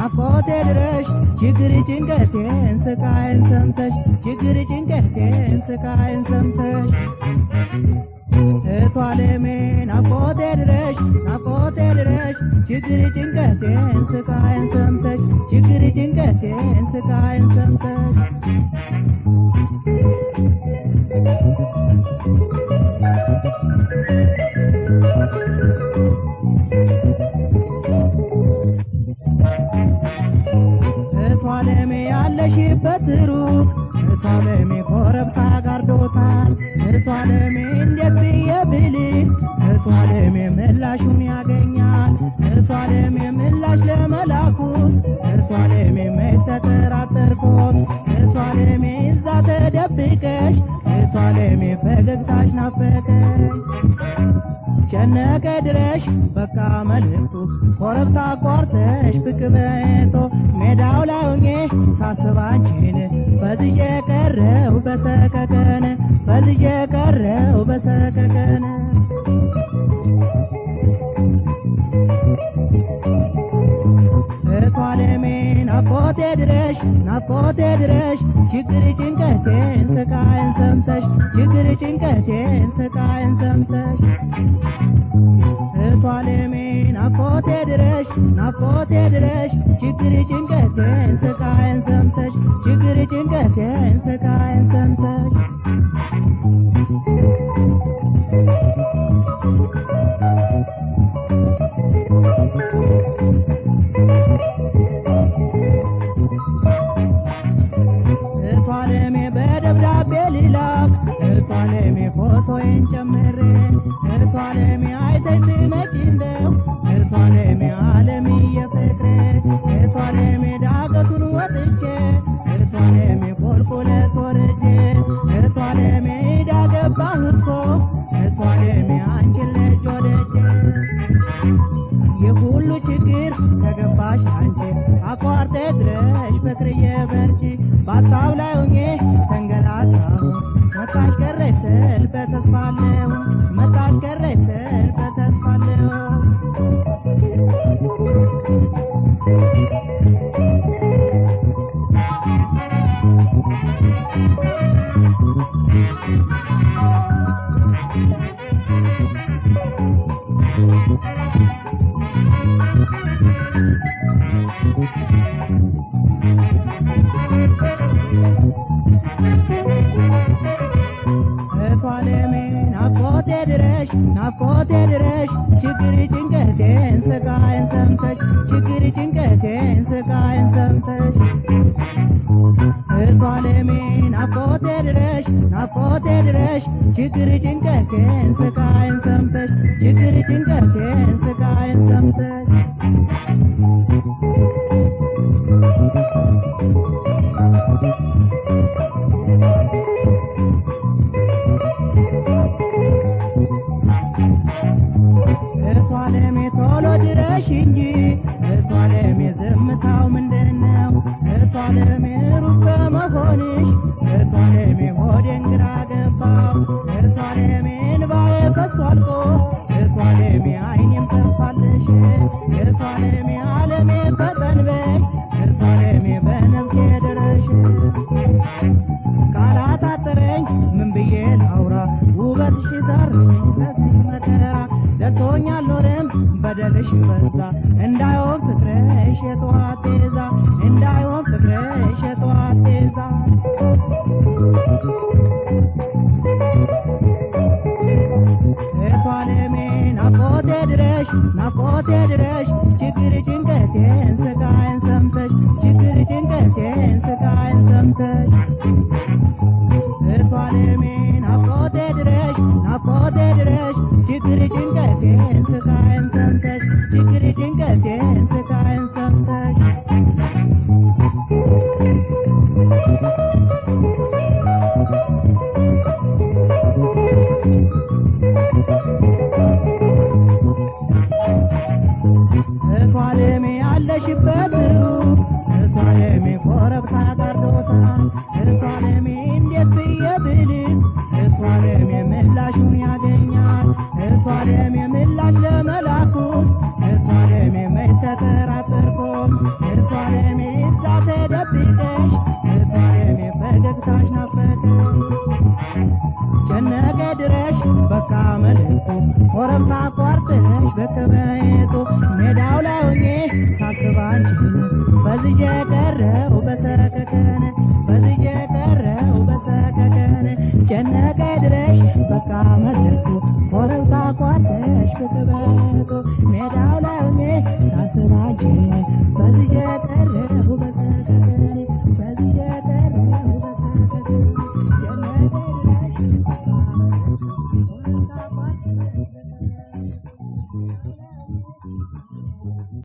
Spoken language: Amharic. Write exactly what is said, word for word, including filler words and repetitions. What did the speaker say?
ናፍቆቴ ድረሽ ችግር ጭንቀቴን ስቃይን ሰምተሽ ችግር ጭንቀቴን ስቃይን ሰምተሽ እቷለሜ ናፍቆቴ ድረሽ ናፍቆቴ ድረሽ ችግር ጭንቀቴን ስቃይን ሰምተሽ ችግር ጭንቀቴን ስቃይን ሰምተሽ እቷለሜ ያለሽበት ሩቅ እቷለሜ ኮረብታ ጋርዶታል እቷለሜ እንዴት ብዬ ብልህ እቷለሜ ምላሹን ያገኛል እቷለሜ ምላሽ ለመላኩት እቷለሜ መተጠራጠርኩት እቷለሜ እዛ ተደብቀሽ እቷለሜ ፈገግታሽ ናፈቀኝ ጨነቀ ድረሽ በቃ መልእክቱ ኮረብታ ቆርጠሽ ብቅ በቶ ሜዳው ላይ ሆኜ ሳስብ አንቺን በዝዬ ቀረው በሰቀቀን በዝዬ ቀረው በሰቀቀን እቷለሜ ናፍቆቴ ድረሽ ናፍቆቴ ድረሽ ችግር ጭንቀቴን ስቃይን ሰምተሽ ችግር ጭንቀቴን ስቃይን ሰምተሽ እቷለሜ ናፍቆቴ ድረሽ ናፍቆቴ ድረሽ ችግር ጭንቀቴን ስቃይን ሰምተሽ ችግር ጭንቀቴን ስቃይን ሰምተሽ እቷለሜ በደብዳቤ ልላክ እቷለሜ ፎቶዬን ጨምሬ እቷለሜ አይተሽ ትመጪ እንደው እቷለሜ ዓለምዬ ፍቅሬ እቷለሜ ዳገቱን ወጥቼ እቷለሜ ቁልቁለት ወርጄ እቷለሜ ዕዳ ገባሁ እኮ እቷለሜ አንቺን ልጅ ወድጄ የሁሉ ችግር ከገባሽ አንቺ አቋርጤ ድረሽ ፍቅርዬ በርቺ በሀሳብ ላይ ሆኜ ተንገላታሁ መጣሽ ቀረሽ ስል በተስፋ አለሁ መጣሽ ቀረሽ ስል በተስፋ አለሁ እቷለሜ ናፍቆቴ ድረሽ ናፍቆቴ ድረሽ ችግር ጭንቀቴን ስቃይን ሰምተሽ ችግር ጭንቀቴን ስቃይን ሰምተሽ እቷለሜ ናፍቆቴ ድረሽ ናፍቆቴ ድረሽ ችግር ጭንቀቴን ስቃይን ሰምተሽ ችግር ጭንቀቴን ስቃይን ሰምተሽ እቷለሜ ቶሎ ድረሽ እንጂ እቷለሜ ዝምታው ምንድነው እቷለሜ ሩቅ በመሆንሽ እቷለሜ ሆዴን ግራ ገባው እቷለሜ እንባዬ ፈሶ አልቆ እቷለሜ ዓይኔም ጠፋልሽ እቷለሜ ዓለሜ ፈጠን በይ እቷለሜ በነፍሴ ድረሽ ቃላት አጠረኝ ምን ብዬ ላውራ ውበትሽ ዛር ነፍስ መከራ ደርሶኛል ኖርም በደልሽ በዛ እንዳይሆን ፍቅርሽ የጠዋት ጤዛ እንዳይሆን ፍቅርሽ የጠዋት ጤዛ እቷለሜ ናፍቆቴ ድረሽ ናፍቆቴ ድረሽ ችግር ጭንቀቴን ስቃይን ሰምተሽ ችግር ጭንቀቴን ስቃይን ሰምተሽ እቷለሜ ናፍቆቴ ድረሽ ናፍቆቴ ድረሽ ችግር ጭንቀቴን ስቃይን ሰምተሽ ችግር ጭንቀቴን ስቃይን ሰምተሽ እቷለሜ ያለሽበት ሩቅ እቷለሜ ኮረብታ ጋርዶታል እቷለሜ እንዴት ብዬ ብልህ እቷለሜ ምላሹን ያገኛል እቷለሜ ምላሽ ለመላኩት እቷለሜ መች ተጠራጠርኩም እቷ ድረሽ በቃ መልኩ ወረምታ ቋርጥሽ በከበይቱ ሜዳው ላይ ሆኜ ሳስባንችን በዝጄ ቀረሁ በሰከከነ በዝጄ ቀረሁ በሰከከነ ጨነቀ ድረሽ በቃ መልኩ ወረምታ ቋርጥሽ በከበይቱ ሜዳው ላይ ሆኜ ሳስባንችን በዝጄ ቀረሁ በሰከከነ በዝጄ ቀረሁ